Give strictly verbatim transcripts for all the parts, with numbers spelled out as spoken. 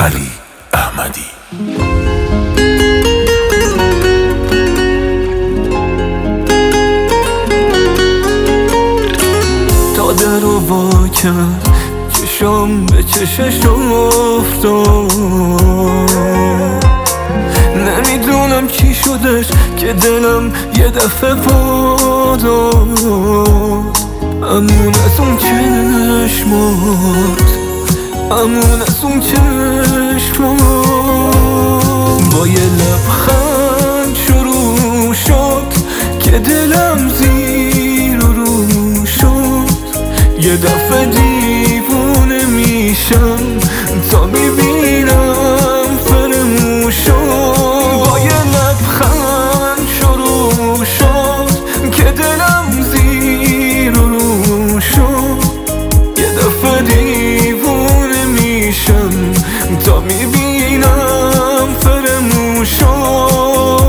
علی احمدی. تا در رو وا کرد چشم به چشش افتاد، نمیدونم چی شدش که دلم یه دفعه پا داد. امون از اون چشمات، امون از اون چشمات، با یه لبخند شروع شد که دلم زیر و رو شد. یه دفعه دیوونه میشم تا میبینم فرموشم. با یه لبخند شروع شد که دلم زیر و رو شد. یه دفعه دیوونه میشم تا میبینم فرموشم.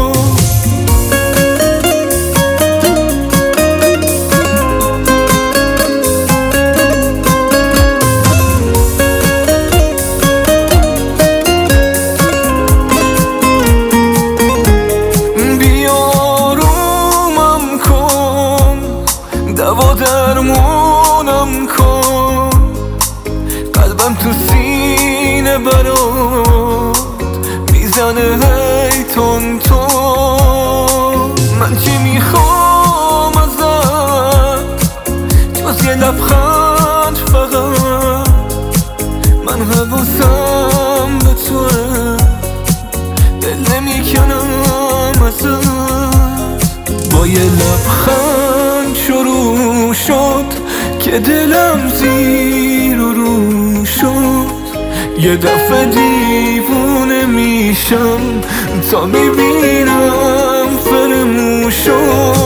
دوا درمونم کن، قلبم تو سینه برات میزنه هی تون تون. من چی میخوام ازت جز یه لبخند فقط؟ من حواسم به توه، دل نمیکنم ازت. با یه لبخند شروع شد که دلم زیر و رو شد. یه دفعه دیوونه میشم تا میبینم فرموشم.